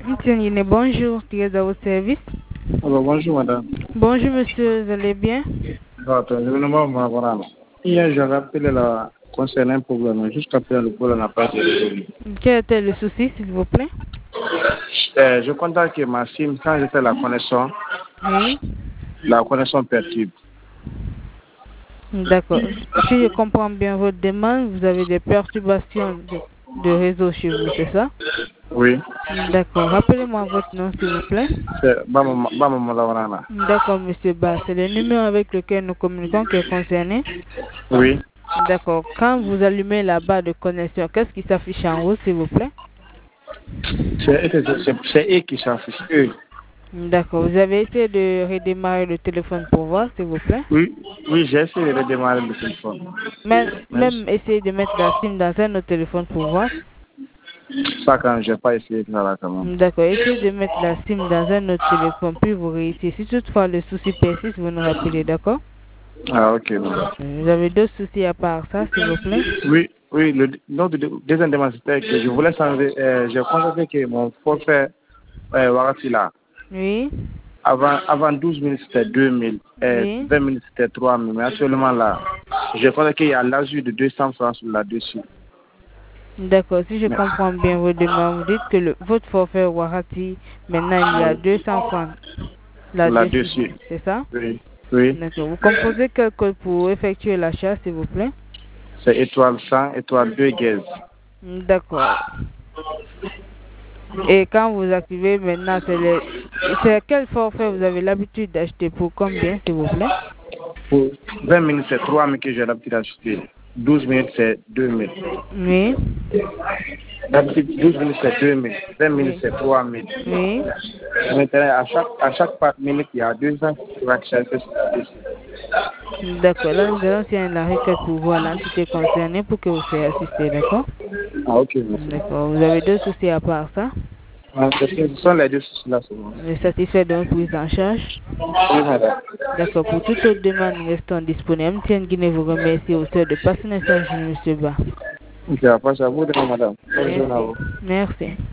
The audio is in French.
Mtiengine, bonjour, tu es à votre service. Alors, bonjour madame. Bonjour monsieur, vous allez bien? Attends, je vais me Hier, j'avais appelé là concernant un problème. Jusqu'à présent, le problème n'a pas été résolu. Quel était le souci, s'il vous plaît? Je contacte ma SIM quand je fais Oui. la connexion perturbe. D'accord. Si je comprends bien votre demande, vous avez des perturbations de réseau chez vous, c'est ça? Oui. D'accord. Rappelez-moi votre nom, s'il vous plaît. C'est Bama Laurana. D'accord, monsieur Ba. C'est le numéro avec lequel nous communiquons qui est concerné. Oui. D'accord. Quand vous allumez la barre de connexion, qu'est-ce qui s'affiche en haut, s'il vous plaît? C'est eux qui s'affichent, eux. D'accord. Vous avez essayé de redémarrer le téléphone pour voir, s'il vous plaît? Oui, j'ai essayé de redémarrer le téléphone. Même essayer de mettre la SIM dans un autre téléphone pour voir. Ça, quand j'ai pas essayé de faire là, quand même. D'accord. Essayez de mettre la SIM dans un autre téléphone, puis vous réussissez. Si toutefois le souci persiste, vous nous rappelez, d'accord? Ah, ok, madame. Vous avez d'autres soucis à part ça, s'il vous plaît? Oui, notre deuxième demande, c'était que je voulais changer. J'ai constaté que mon forfait Warati là, Oui. avant 12 minutes, c'était 2000. Oui. 20 minutes, c'était 3000. Mais actuellement, là, je crois qu'il y a l'ajout de 200 francs là-dessus. D'accord. Si je comprends bien vos demandes, vous dites que votre forfait Warati, maintenant, il y a 200 francs là-dessus. C'est ça? Oui. Oui. D'accord. Vous composez quel code pour effectuer l'achat, s'il vous plaît? C'est étoile 100, étoile 2 gaz. D'accord. Et quand vous activez maintenant, c'est quel forfait vous avez l'habitude d'acheter pour combien, s'il vous plaît? Pour 20 minutes, c'est 3000 que j'ai l'habitude d'acheter. 12 minutes, c'est 2000. Oui. D'habitude, 12 minutes, c'est 2000. 20 minutes, c'est 3000. Oui. Maintenant, à chaque minute, il y a 200 qui vont chercher sur la liste. D'accord. Là, nous allons faire la requête pour voir l'entité concernée pour que vous soyez assisté, d'accord? Ah, ok, merci. D'accord. Vous avez d'autres soucis à part ça? Ce sont les deux soucis-là seulement. Vous êtes satisfait de votre prise en charge? Oui, madame. D'accord. Pour toute autre demande, nous restons disponibles. MTN Guinée vous remercie au sein de passer un message, M. Ba. Ok, après ça, vous, madame. Bonne journée à vous. Merci.